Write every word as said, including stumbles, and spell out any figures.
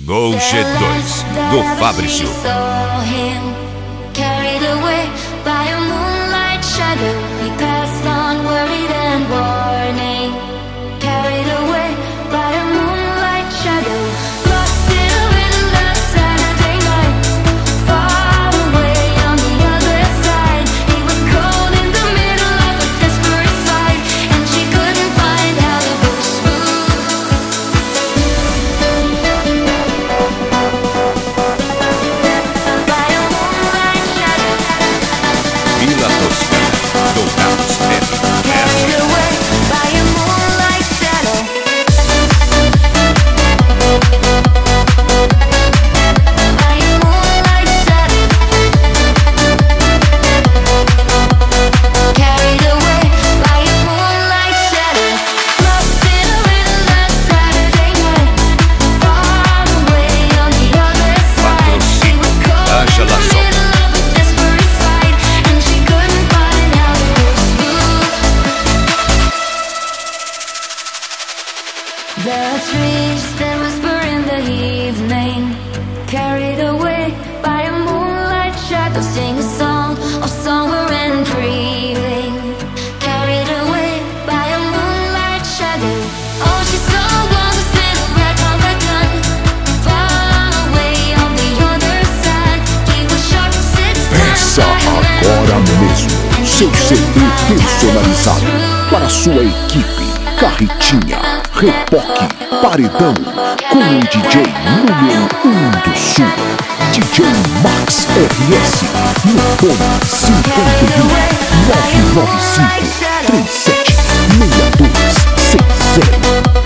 Gol G dois, do Fabrício. Vila Toscana, do Carlos Pérez. The trees that whisper in the evening, carried away by a moonlight shadow, sing a song of summer and dreaming. Carried away by a moonlight shadow. Oh, she's so warm, the silhouette of a gun, far away on the other side. Keep a sharp six. Peça agora mesmo seu C D personalizado para sua equipe. Carretinha, Reboque, Paredão, com o D J número um do Sul, D J Max R S, no fone cinco um nove nove cinco três sete seis dois seis zero.